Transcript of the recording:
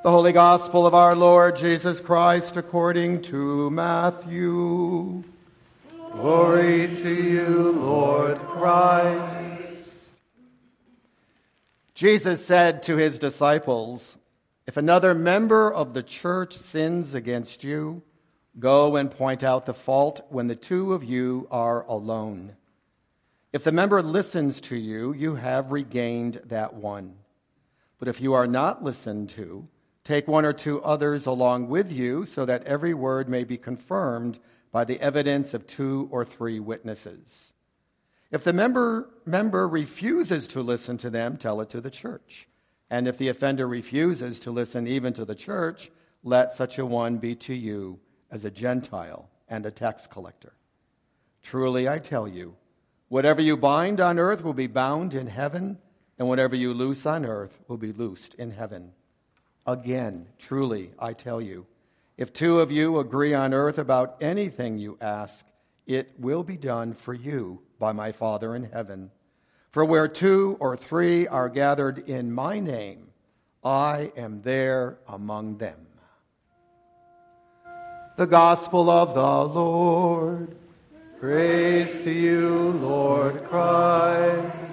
The Holy Gospel of our Lord Jesus Christ according to Matthew. Glory to you, Lord Christ. Jesus said to his disciples, "If another member of the church sins against you, go and point out the fault when the two of you are alone. If the member listens to you, you have regained that one. But if you are not listened to, take one or two others along with you, so that every word may be confirmed by the evidence of 2 or 3 witnesses. If the member refuses to listen to them, tell it to the church. And if the offender refuses to listen even to the church, let such a one be to you as a Gentile and a tax collector. Truly, I tell you, whatever you bind on earth will be bound in heaven, and whatever you loose on earth will be loosed in heaven. Again, truly, I tell you, if 2 of you agree on earth about anything you ask, it will be done for you by my Father in heaven. For where 2 or 3 are gathered in my name, I am there among them." The Gospel of the Lord. Praise to you, Lord Christ.